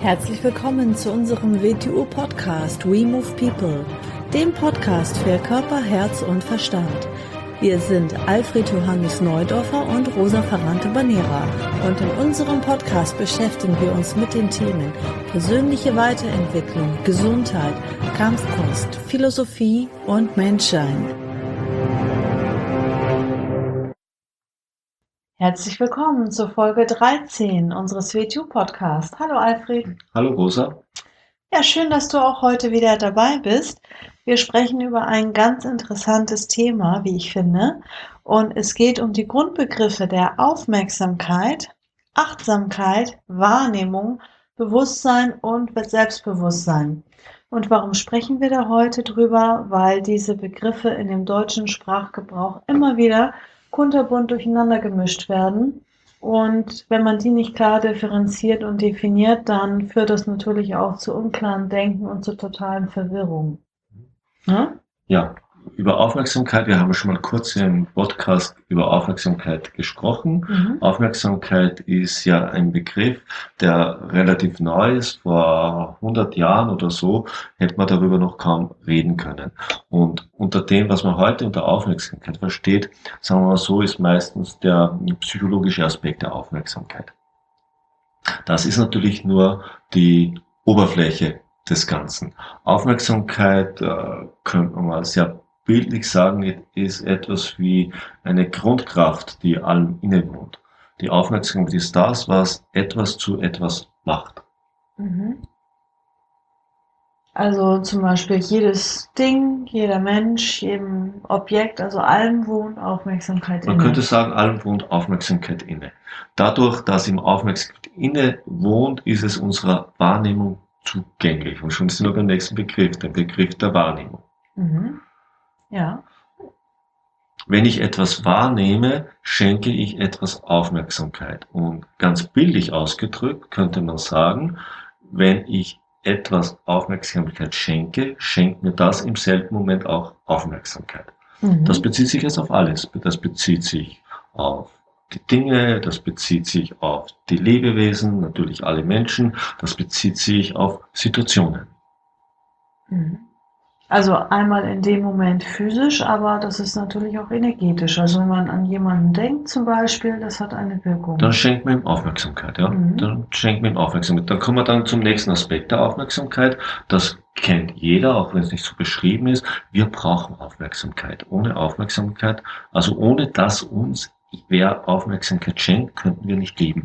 Herzlich willkommen zu unserem WTU-Podcast We Move People, dem Podcast für Körper, Herz und Verstand. Wir sind Alfred Johannes Neudorfer und Rosa Ferrante-Banera und in unserem Podcast beschäftigen wir uns mit den Themen persönliche Weiterentwicklung, Gesundheit, Kampfkunst, Philosophie und Menschsein. Herzlich willkommen zur Folge 13 unseres WTU-Podcasts. Hallo Alfred. Hallo Rosa. Ja, schön, dass du auch heute wieder dabei bist. Wir sprechen über ein ganz interessantes Thema, wie ich finde. Und es geht um die Grundbegriffe der Aufmerksamkeit, Achtsamkeit, Wahrnehmung, Bewusstsein und Selbstbewusstsein. Und warum sprechen wir da heute drüber? Weil diese Begriffe in dem deutschen Sprachgebrauch immer wieder kunterbunt durcheinander gemischt werden. Und wenn man die nicht klar differenziert und definiert, dann führt das natürlich auch zu unklaren Denken und zu totalen Verwirrung. Ja? Ja, über Aufmerksamkeit, wir haben schon mal kurz im Podcast über Aufmerksamkeit gesprochen. Aufmerksamkeit ist ja ein Begriff, der relativ neu ist. Vor 100 Jahren oder so hätte man darüber noch kaum reden können. Und unter dem, was man heute unter Aufmerksamkeit versteht, sagen wir mal so, ist meistens der psychologische Aspekt der Aufmerksamkeit. Das ist natürlich nur die Oberfläche des Ganzen. Aufmerksamkeit, könnte man mal sehr bildlich sagen, ist etwas wie eine Grundkraft, die allem innewohnt. Die Aufmerksamkeit ist das, was etwas zu etwas macht. Also zum Beispiel jedes Ding, jeder Mensch, jedem Objekt, also allem wohnt Aufmerksamkeit Man inne. könnte sagen, allem wohnt Aufmerksamkeit inne. Dadurch, dass ihm Aufmerksamkeit inne wohnt, ist es unserer Wahrnehmung zugänglich. Und schon sind wir beim nächsten Begriff, der Begriff der Wahrnehmung. Ja. Wenn ich etwas wahrnehme, schenke ich etwas Aufmerksamkeit. Und ganz bildlich ausgedrückt könnte man sagen, wenn ich etwas Aufmerksamkeit schenke, schenkt mir das im selben Moment auch Aufmerksamkeit. Das bezieht sich jetzt auf alles. Das bezieht sich auf die Dinge, das bezieht sich auf die Lebewesen, natürlich alle Menschen, das bezieht sich auf Situationen. Also einmal in dem Moment physisch, aber das ist natürlich auch energetisch. Also wenn man an jemanden denkt zum Beispiel, das hat eine Wirkung. Dann schenkt man ihm Aufmerksamkeit, ja. Dann schenkt man ihm Aufmerksamkeit. Dann kommen wir dann zum nächsten Aspekt der Aufmerksamkeit. Das kennt jeder, auch wenn es nicht so beschrieben ist. Wir brauchen Aufmerksamkeit. Ohne Aufmerksamkeit, also ohne dass uns wer Aufmerksamkeit schenkt, könnten wir nicht leben.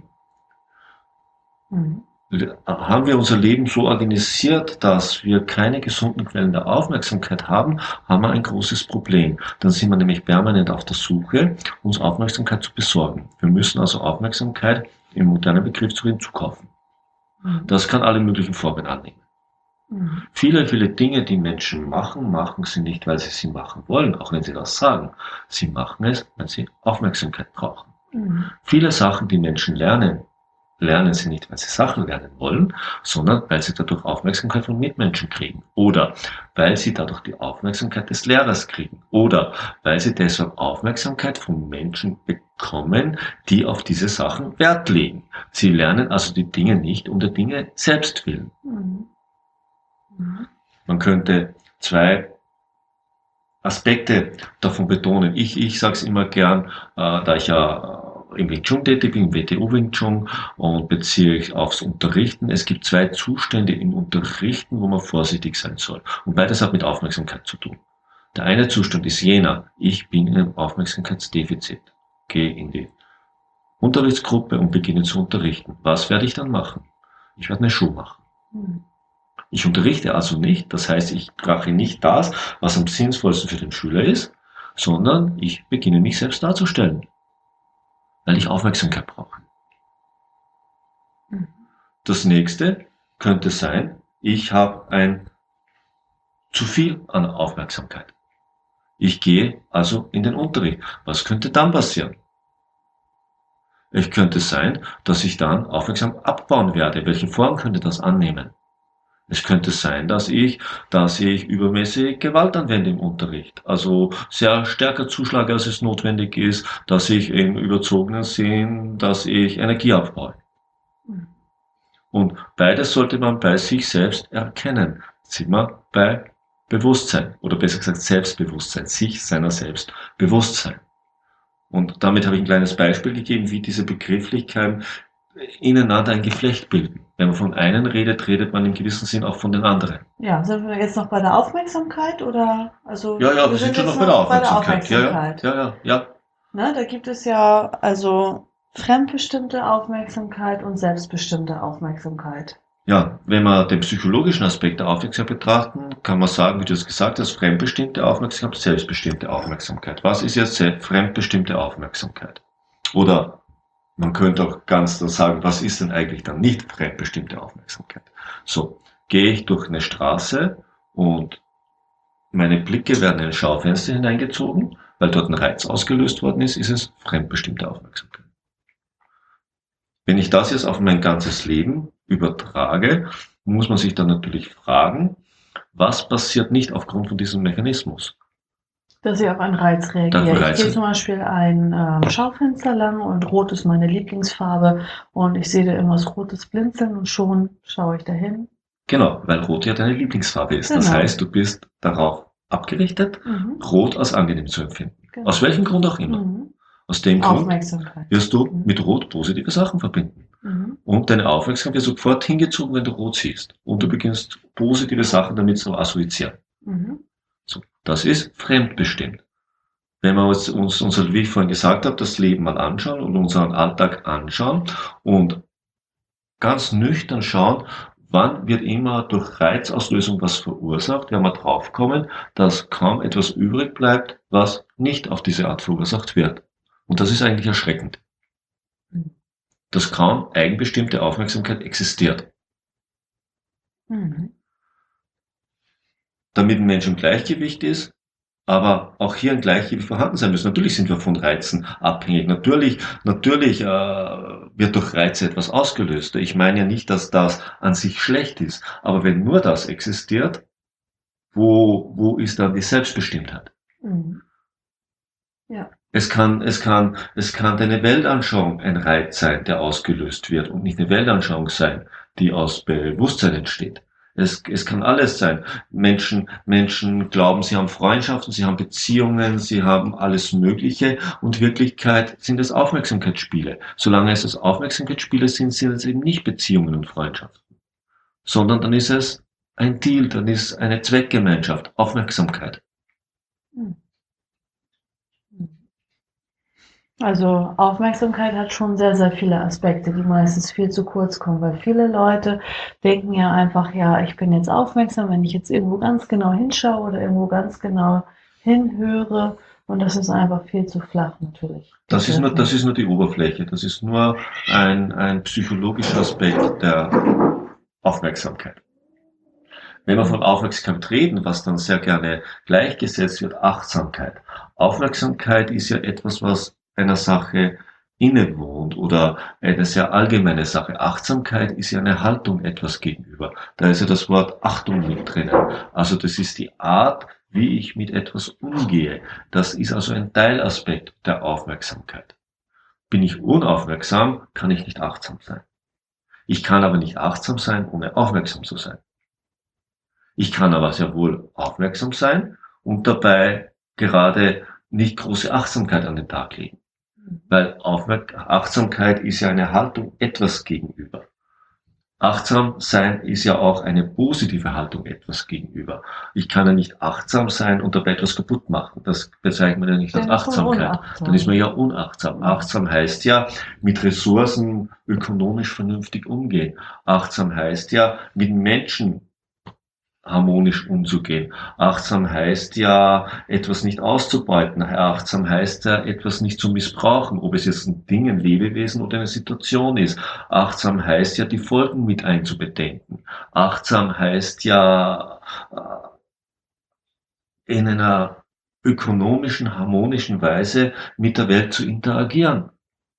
Haben wir unser Leben so organisiert, dass wir keine gesunden Quellen der Aufmerksamkeit haben, haben wir ein großes Problem. Dann sind wir nämlich permanent auf der Suche, uns Aufmerksamkeit zu besorgen. Wir müssen also Aufmerksamkeit im modernen Begriff zukaufen. Das kann alle möglichen Formen annehmen. Viele, viele Dinge, die Menschen machen, machen sie nicht, weil sie sie machen wollen, auch wenn sie das sagen. Sie machen es, weil sie Aufmerksamkeit brauchen. Viele Sachen, die Menschen lernen, lernen sie nicht, weil sie Sachen lernen wollen, sondern weil sie dadurch Aufmerksamkeit von Mitmenschen kriegen. Oder weil sie dadurch die Aufmerksamkeit des Lehrers kriegen. Oder weil sie deshalb Aufmerksamkeit von Menschen bekommen, die auf diese Sachen Wert legen. Sie lernen also die Dinge nicht um der Dinge selbst willen. Man könnte zwei Aspekte davon betonen. Ich sage es immer gern, da ich ja im Wing Chun tätig bin, im WTU Wing Chun, und beziehe ich aufs Unterrichten. Es gibt zwei Zustände im Unterrichten, wo man vorsichtig sein soll. Und beides hat mit Aufmerksamkeit zu tun. Der eine Zustand ist jener: Ich bin in einem Aufmerksamkeitsdefizit. Gehe in die Unterrichtsgruppe und beginne zu unterrichten. Was werde ich dann machen? Ich werde eine Show machen. Ich unterrichte also nicht, das heißt, ich mache nicht das, was am sinnvollsten für den Schüler ist, sondern ich beginne mich selbst darzustellen, weil ich Aufmerksamkeit brauche. Das nächste könnte sein, ich habe ein zu viel an Aufmerksamkeit. Ich gehe also in den Unterricht. Was könnte dann passieren? Es könnte sein, dass ich dann aufmerksam abbauen werde. Welche Form könnte das annehmen? Es könnte sein, dass ich übermäßig Gewalt anwende im Unterricht. Also sehr stärker zuschlage, als es notwendig ist, dass ich im überzogenen Sinn, dass ich Energie abbaue. Und beides sollte man bei sich selbst erkennen. Sind wir bei Bewusstsein oder besser gesagt Selbstbewusstsein, sich seiner selbst Bewusstsein. Und damit habe ich ein kleines Beispiel gegeben, wie diese Begrifflichkeiten ineinander ein Geflecht bilden. Wenn man von einem redet, redet man im gewissen Sinn auch von den anderen. Ja, sind wir jetzt noch bei der Aufmerksamkeit oder? Also, Ja, ja, wir wir sind sind schon jetzt noch bei der noch bei der Aufmerksamkeit. Ja, ja, Aufmerksamkeit. ja, ja, ja. Ne, da gibt es ja also fremdbestimmte Aufmerksamkeit und selbstbestimmte Aufmerksamkeit. Ja, wenn wir den psychologischen Aspekt der Aufmerksamkeit betrachten, kann man sagen, wie du es gesagt hast, fremdbestimmte Aufmerksamkeit, selbstbestimmte Aufmerksamkeit. Was ist jetzt fremdbestimmte Aufmerksamkeit? Oder man könnte auch ganz dann sagen, was ist denn eigentlich dann nicht fremdbestimmte Aufmerksamkeit? So, gehe ich durch eine Straße und meine Blicke werden in ein Schaufenster hineingezogen, weil dort ein Reiz ausgelöst worden ist es fremdbestimmte Aufmerksamkeit. Wenn ich das jetzt auf mein ganzes Leben übertrage, muss man sich dann natürlich fragen, was passiert nicht aufgrund von diesem Mechanismus? Dass ich auf einen Reiz Der reagiere. Ich gehe Reiz, zum Beispiel ein Schaufenster lang und Rot ist meine Lieblingsfarbe und ich sehe da irgendwas Rotes blinzeln und schon schaue ich dahin. genau, weil Rot ja deine Lieblingsfarbe ist. Das Genau. heißt, du bist darauf abgerichtet, Mhm. Rot als angenehm zu empfinden. Genau. Aus welchem Grund auch immer. Mhm. Aus dem Grund Aufmerksamkeit. wirst du Mhm. mit Rot positive Sachen verbinden. Mhm. Und deine Aufmerksamkeit wird sofort hingezogen, wenn du Rot siehst. Und du beginnst positive Sachen damit zu assoziieren. Mhm. So, das ist fremdbestimmt. Wenn wir uns unser, wie ich vorhin gesagt habe, das Leben mal anschauen und unseren Alltag anschauen und ganz nüchtern schauen, wann wird immer durch Reizauslösung was verursacht, werden wir draufkommen, dass kaum etwas übrig bleibt, was nicht auf diese Art verursacht wird. Und das ist eigentlich erschreckend, dass kaum eigenbestimmte Aufmerksamkeit existiert. Mhm. Damit ein Mensch im Gleichgewicht ist, aber auch hier ein Gleichgewicht vorhanden sein muss. Natürlich sind wir von Reizen abhängig. Natürlich wird durch Reize etwas ausgelöst. Ich meine ja nicht, dass das an sich schlecht ist. Aber wenn nur das existiert, wo ist dann die Selbstbestimmtheit? Mhm. Ja. Es kann deine Weltanschauung ein Reiz sein, der ausgelöst wird und nicht eine Weltanschauung sein, die aus Bewusstsein entsteht. Es kann alles sein. Menschen glauben, sie haben Freundschaften, sie haben Beziehungen, sie haben alles Mögliche und in Wirklichkeit sind es Aufmerksamkeitsspiele. Solange es Aufmerksamkeitsspiele sind, sind es eben nicht Beziehungen und Freundschaften, sondern dann ist es ein Deal, dann ist eine Zweckgemeinschaft, Aufmerksamkeit. Mhm. Also Aufmerksamkeit hat schon sehr, sehr viele Aspekte, die meistens viel zu kurz kommen, weil viele Leute denken ja einfach, ja, ich bin jetzt aufmerksam, wenn ich jetzt irgendwo ganz genau hinschaue oder irgendwo ganz genau hinhöre und das ist einfach viel zu flach natürlich. Das ist nur die Oberfläche. Das ist nur ein psychologischer Aspekt der Aufmerksamkeit. Wenn wir von Aufmerksamkeit reden, was dann sehr gerne gleichgesetzt wird, Achtsamkeit. Aufmerksamkeit ist ja etwas, was einer Sache innewohnt oder eine sehr allgemeine Sache. Achtsamkeit ist ja eine Haltung etwas gegenüber. Da ist ja das Wort Achtung mit drinnen. Also das ist die Art, wie ich mit etwas umgehe. Das ist also ein Teilaspekt der Aufmerksamkeit. Bin ich unaufmerksam, kann ich nicht achtsam sein. Ich kann aber nicht achtsam sein, ohne aufmerksam zu sein. Ich kann aber sehr wohl aufmerksam sein und dabei gerade nicht große Achtsamkeit an den Tag legen. Weil Achtsamkeit ist ja eine Haltung etwas gegenüber. Achtsam sein ist ja auch eine positive Haltung etwas gegenüber. Ich kann ja nicht achtsam sein und dabei etwas kaputt machen. Das bezeichnet man ja nicht als Achtsamkeit. Dann ist man ja unachtsam. Achtsam heißt ja, mit Ressourcen ökonomisch vernünftig umgehen. Achtsam heißt ja, mit Menschen harmonisch umzugehen. Achtsam heißt ja, etwas nicht auszubeuten. Achtsam heißt ja, etwas nicht zu missbrauchen, ob es jetzt ein Ding, ein Lebewesen oder eine Situation ist. Achtsam heißt ja, die Folgen mit einzubedenken. Achtsam heißt ja, in einer ökonomischen, harmonischen Weise mit der Welt zu interagieren.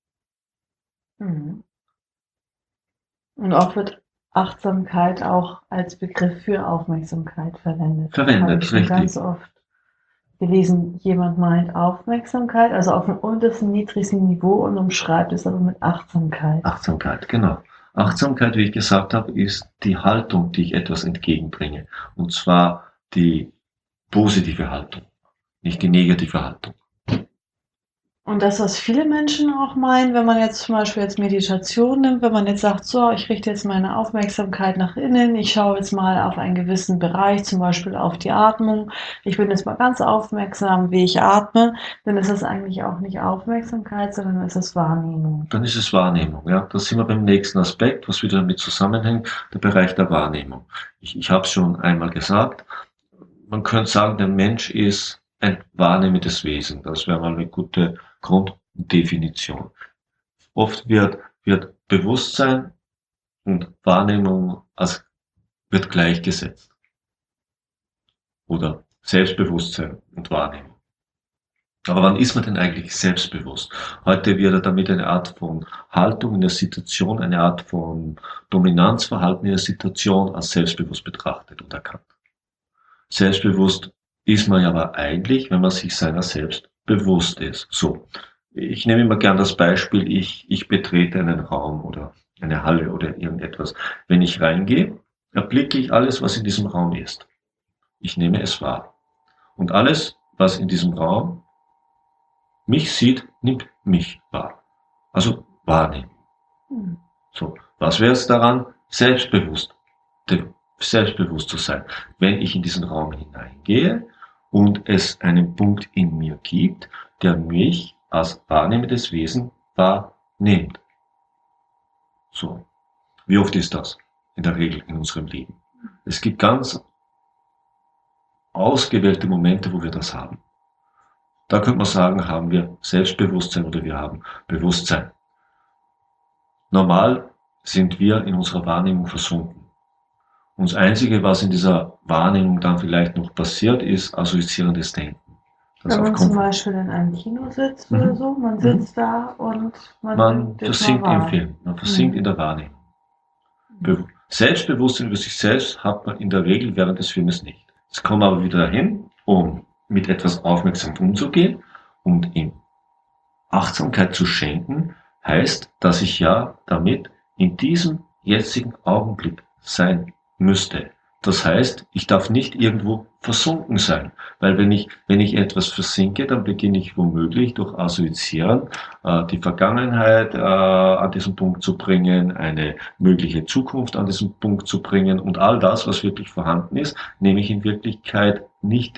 Mhm. Und oft wird Achtsamkeit auch als Begriff für Aufmerksamkeit verwendet. Habe ich schon Richtig. ganz oft gelesen, jemand meint Aufmerksamkeit, also auf dem untersten, niedrigsten Niveau und umschreibt es aber mit Achtsamkeit. Achtsamkeit, genau. Achtsamkeit, wie ich gesagt habe, ist die Haltung, die ich etwas entgegenbringe. Und zwar die positive Haltung, nicht die negative Haltung. Und das, was viele Menschen auch meinen, wenn man jetzt zum Beispiel jetzt Meditation nimmt, wenn man jetzt sagt, so, ich richte jetzt meine Aufmerksamkeit nach innen, ich schaue jetzt mal auf einen gewissen Bereich, zum Beispiel auf die Atmung, ich bin jetzt mal ganz aufmerksam, wie ich atme, dann ist das eigentlich auch nicht Aufmerksamkeit, sondern ist es Wahrnehmung. Dann ist es Wahrnehmung. Ja, da sind wir beim nächsten Aspekt, was wieder damit zusammenhängt, der Bereich der Wahrnehmung. Ich habe es schon einmal gesagt, man könnte sagen, der Mensch ist ein wahrnehmendes Wesen. Das wäre mal eine gute Grunddefinition. Oft wird Bewusstsein und Wahrnehmung als wird gleichgesetzt. Oder Selbstbewusstsein und Wahrnehmung. Aber wann ist man denn eigentlich selbstbewusst? Heute wird damit eine Art von Haltung in der Situation, eine Art von Dominanzverhalten in der Situation als selbstbewusst betrachtet und erkannt. Selbstbewusst ist man ja aber eigentlich, wenn man sich seiner selbst bewusst ist. So, ich nehme immer gern das Beispiel, ich betrete einen Raum oder eine Halle oder irgendetwas. Wenn ich reingehe, erblicke ich alles, was in diesem Raum ist. Ich nehme es wahr. Und alles, was in diesem Raum mich sieht, nimmt mich wahr. Also wahrnehmen. Hm. So, was wäre es daran? Selbstbewusst zu sein. Wenn ich in diesen Raum hineingehe und es einen Punkt in mir gibt, der mich als wahrnehmendes Wesen wahrnimmt. So, wie oft ist das in der Regel in unserem Leben? Es gibt ganz ausgewählte Momente, wo wir das haben. Da könnte man sagen, haben wir Selbstbewusstsein oder wir haben Bewusstsein. Normal sind wir in unserer Wahrnehmung versunken. Und das Einzige, was in dieser Wahrnehmung dann vielleicht noch passiert, ist assoziierendes Denken. Das Wenn man aufkommt. zum Beispiel in einem Kino sitzt oder Mhm. so, man Mhm. sitzt da und man Man nimmt jetzt mal versinkt im wahr. Film, man versinkt in der Wahrnehmung. Selbstbewusstsein über sich selbst hat man in der Regel während des Filmes nicht. Es kommt aber wieder dahin, um mit etwas aufmerksam umzugehen und ihm Achtsamkeit zu schenken, heißt, dass ich ja damit in diesem jetzigen Augenblick sein müsste. Das heißt, ich darf nicht irgendwo versunken sein, weil wenn ich etwas versinke, dann beginne ich womöglich durch Assoziieren die Vergangenheit an diesen Punkt zu bringen, eine mögliche Zukunft an diesen Punkt zu bringen und all das, was wirklich vorhanden ist, nehme ich in Wirklichkeit nicht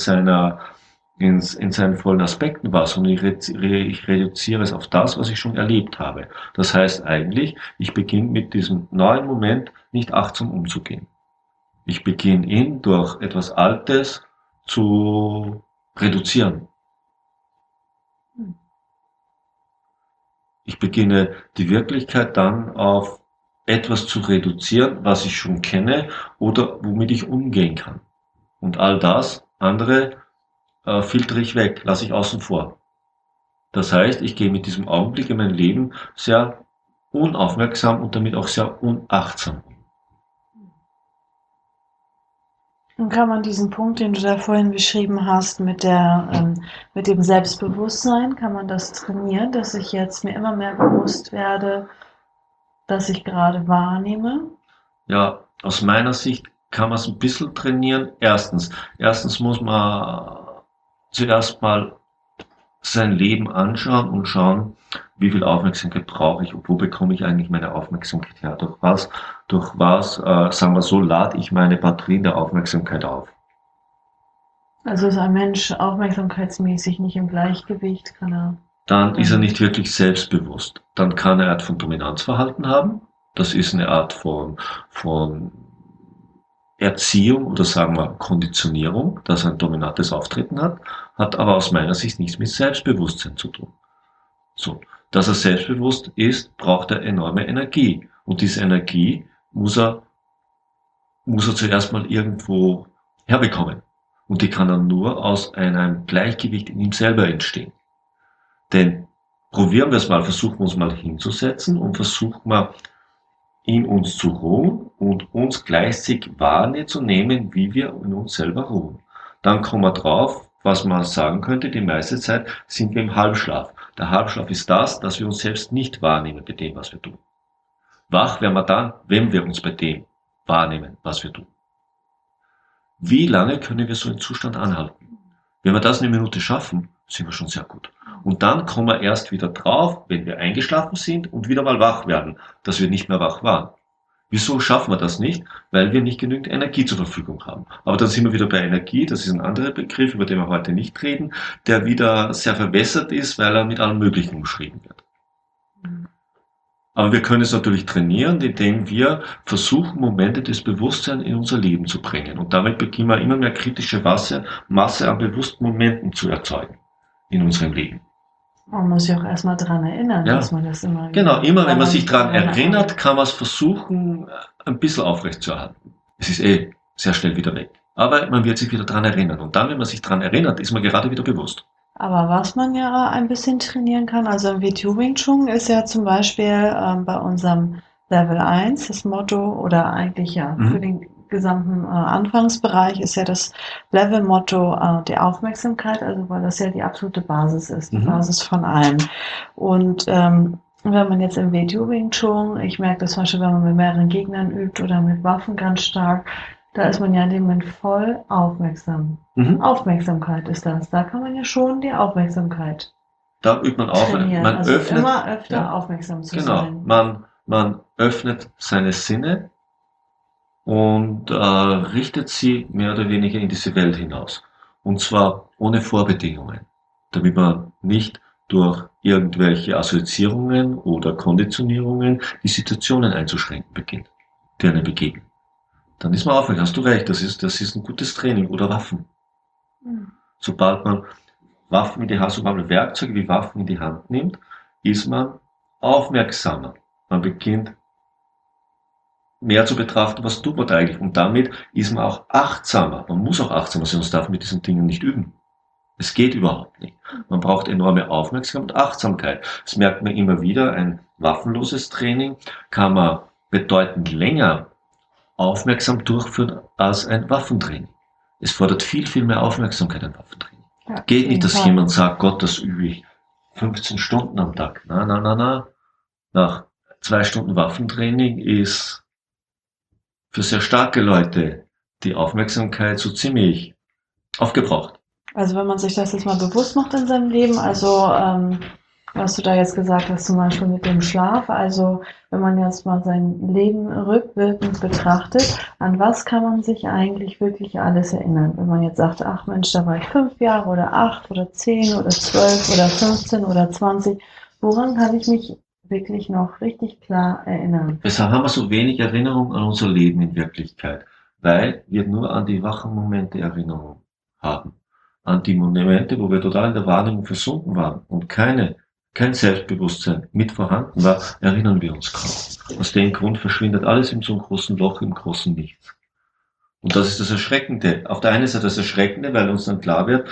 in seinen vollen Aspekten wahr, sondern ich reduziere es auf das, was ich schon erlebt habe. Das heißt eigentlich, ich beginne mit diesem neuen Moment nicht achtsam umzugehen. Ich beginne ihn durch etwas Altes zu reduzieren. Ich beginne die Wirklichkeit dann auf etwas zu reduzieren, was ich schon kenne oder womit ich umgehen kann. Und all das andere filtere ich weg, lasse ich außen vor. Das heißt, ich gehe mit diesem Augenblick in mein Leben sehr unaufmerksam und damit auch sehr unachtsam um. Und kann man diesen Punkt, den du da vorhin beschrieben hast, mit dem Selbstbewusstsein, kann man das trainieren, dass ich jetzt mir immer mehr bewusst werde, dass ich gerade wahrnehme? Ja, aus meiner Sicht kann man es ein bisschen trainieren. Erstens muss man zuerst mal sein Leben anschauen und schauen, wie viel Aufmerksamkeit brauche ich und wo bekomme ich eigentlich meine Aufmerksamkeit her? Durch was, sagen wir so, lade ich meine Batterien der Aufmerksamkeit auf? Also ist ein Mensch aufmerksamkeitsmäßig nicht im Gleichgewicht, kann er Dann ist er dann. nicht wirklich selbstbewusst. Dann kann er eine Art von Dominanzverhalten haben. Das ist eine Art von Erziehung oder sagen wir Konditionierung, dass er ein dominantes Auftreten hat aber aus meiner Sicht nichts mit Selbstbewusstsein zu tun. So, dass er selbstbewusst ist, braucht er enorme Energie. Und diese Energie muss er zuerst mal irgendwo herbekommen. Und die kann dann nur aus einem Gleichgewicht in ihm selber entstehen. Denn probieren wir es mal, versuchen wir uns mal hinzusetzen und versuchen wir in uns zu ruhen und uns gleichzeitig wahrzunehmen, wie wir in uns selber ruhen. Dann kommen wir drauf, was man sagen könnte, die meiste Zeit sind wir im Halbschlaf. Der Halbschlaf ist das, dass wir uns selbst nicht wahrnehmen bei dem, was wir tun. Wach werden wir dann, wenn wir uns bei dem wahrnehmen, was wir tun. Wie lange können wir so einen Zustand anhalten? Wenn wir das eine Minute schaffen, sind wir schon sehr gut. Und dann kommen wir erst wieder drauf, wenn wir eingeschlafen sind und wieder mal wach werden, dass wir nicht mehr wach waren. Wieso schaffen wir das nicht? Weil wir nicht genügend Energie zur Verfügung haben. Aber dann sind wir wieder bei Energie, das ist ein anderer Begriff, über den wir heute nicht reden, der wieder sehr verwässert ist, weil er mit allem Möglichen umschrieben wird. Aber wir können es natürlich trainieren, indem wir versuchen, Momente des Bewusstseins in unser Leben zu bringen. Und damit beginnen wir immer mehr kritische Masse an bewussten Momenten zu erzeugen in unserem Leben. Man muss sich auch erstmal daran erinnern, dass Ja, man das immer genau. wieder, Immer wenn weil man sich daran man erinnert, kann man es versuchen, ein bisschen aufrechtzuerhalten. Es ist sehr schnell wieder weg. Aber man wird sich wieder daran erinnern. Und dann, wenn man sich daran erinnert, ist man gerade wieder bewusst. aber was man ja ein bisschen trainieren kann, also im WTO Wing Chun ist ja zum Beispiel bei unserem Level 1 das Motto, oder eigentlich ja für Mhm. den gesamten Anfangsbereich ist ja das Level-Motto die Aufmerksamkeit, also weil das ja die absolute Basis ist, die Mhm. Basis von allem. Und wenn man jetzt im WTO Wing Chun, ich merke das zum Beispiel, wenn man mit mehreren Gegnern übt oder mit Waffen ganz stark, da ist man ja in dem Moment voll aufmerksam. Mhm. Aufmerksamkeit ist das. Da kann man ja schon die Aufmerksamkeit Da übt man auf, trainieren. man Also öffnet, immer öfter ja, aufmerksam zu genau, sein. man öffnet seine Sinne und richtet sie mehr oder weniger in diese Welt hinaus. Und zwar ohne Vorbedingungen, damit man nicht durch irgendwelche Assoziierungen oder Konditionierungen die Situationen einzuschränken beginnt, die einem begegnen. Dann ist man aufmerksam, hast du recht, das ist ein gutes Training oder Waffen. Hm. Sobald man Waffen in die Hand, sobald man Werkzeuge wie Waffen in die Hand nimmt, ist man aufmerksamer. Man beginnt mehr zu betrachten, was tut man da eigentlich. Und damit ist man auch achtsamer. Man muss auch achtsamer sein, sonst darf man mit diesen Dingen nicht üben. Es geht überhaupt nicht. Man braucht enorme Aufmerksamkeit und Achtsamkeit. Das merkt man immer wieder. Ein waffenloses Training kann man bedeutend länger aufmerksam durchführen als ein Waffentraining. Es fordert viel, viel mehr Aufmerksamkeit, ein Waffentraining. Ja, auf Geht nicht, jeden dass Fall. jemand sagt, Gott, das übe ich 15 Stunden am Tag. Na, na, na, na. Nach 2 Stunden Waffentraining ist für sehr starke Leute die Aufmerksamkeit so ziemlich aufgebraucht. Also wenn man sich das jetzt mal bewusst macht in seinem Leben, also was du da jetzt gesagt hast, zum Beispiel mit dem Schlaf, also wenn man jetzt mal sein Leben rückwirkend betrachtet, an was kann man sich eigentlich wirklich alles erinnern? Wenn man jetzt sagt, ach Mensch, da war ich 5 Jahre oder 8 oder 10 oder 12 oder 15 oder 20, woran kann ich mich wirklich noch richtig klar erinnern? Weshalb haben wir so wenig Erinnerung an unser Leben in Wirklichkeit? Weil wir nur an die wachen Momente Erinnerung haben. An die Momente, wo wir total in der Wahrnehmung versunken waren und kein Selbstbewusstsein mit vorhanden war, erinnern wir uns kaum. Aus dem Grund verschwindet alles in so einem großen Loch, im großen Nichts. Und das ist das Erschreckende. Auf der einen Seite das Erschreckende, weil uns dann klar wird,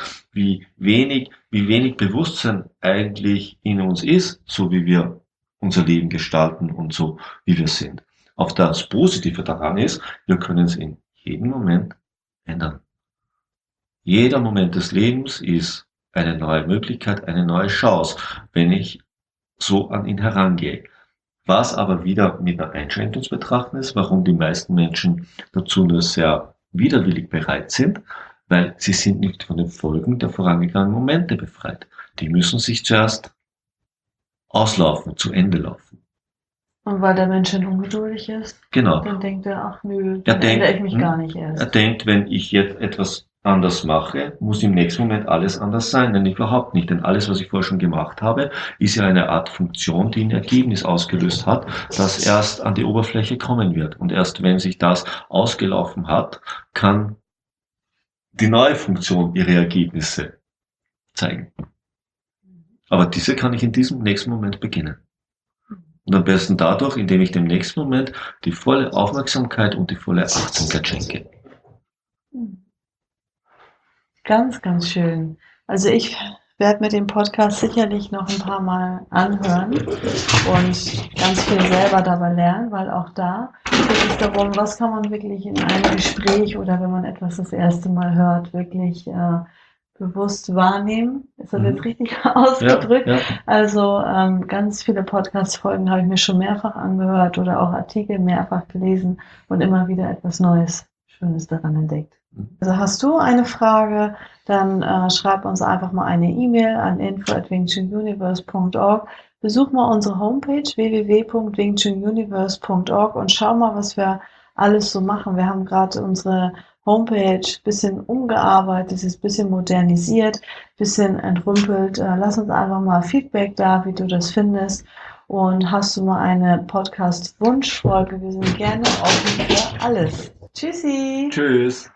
wie wenig Bewusstsein eigentlich in uns ist, so wie wir unser Leben gestalten und so wie wir sind. Auf das Positive daran ist, wir können es in jedem Moment ändern. Jeder Moment des Lebens ist eine neue Möglichkeit, eine neue Chance, wenn ich so an ihn herangehe. Was aber wieder mit einer Einschränkung zu betrachten ist, warum die meisten Menschen dazu nur sehr widerwillig bereit sind, weil sie sind nicht von den Folgen der vorangegangenen Momente befreit. Die müssen sich zuerst auslaufen, zu Ende laufen. Und weil der Mensch dann ungeduldig ist, Genau. dann denkt er, ach nö, Er dann ändere ich denkt, mich gar nicht er erst. denkt, wenn ich jetzt etwas anders mache, muss im nächsten Moment alles anders sein. Nein, überhaupt nicht. Denn alles, was ich vorher schon gemacht habe, ist ja eine Art Funktion, die ein Ergebnis ausgelöst hat, das erst an die Oberfläche kommen wird. Und erst wenn sich das ausgelaufen hat, kann die neue Funktion ihre Ergebnisse zeigen. Aber diese kann ich in diesem nächsten Moment beginnen. Und am besten dadurch, indem ich dem nächsten Moment die volle Aufmerksamkeit und die volle Achtsamkeit schenke. Ganz, ganz schön. Also ich werde mir den Podcast sicherlich noch ein paar Mal anhören und ganz viel selber dabei lernen, weil auch da geht es darum, was kann man wirklich in einem Gespräch oder wenn man etwas das erste Mal hört, wirklich bewusst wahrnehmen. Ist das jetzt Mhm. richtig Ja, ausgedrückt? ja. Also ganz viele Podcast-Folgen habe ich mir schon mehrfach angehört oder auch Artikel mehrfach gelesen und immer wieder etwas Neues, Schönes daran entdeckt. Also hast du eine Frage, dann schreib uns einfach mal eine E-Mail an info@wingchununiverse.org. Besuch mal unsere Homepage www.wingchununiverse.org und schau mal, was wir alles so machen. Wir haben gerade unsere Homepage bisschen umgearbeitet, ist ein bisschen modernisiert, bisschen entrümpelt. Lass uns einfach mal Feedback da, wie du das findest. Und hast du mal eine Podcast-Wunschfolge? Wir sind gerne offen für alles. Tschüssi! Tschüss.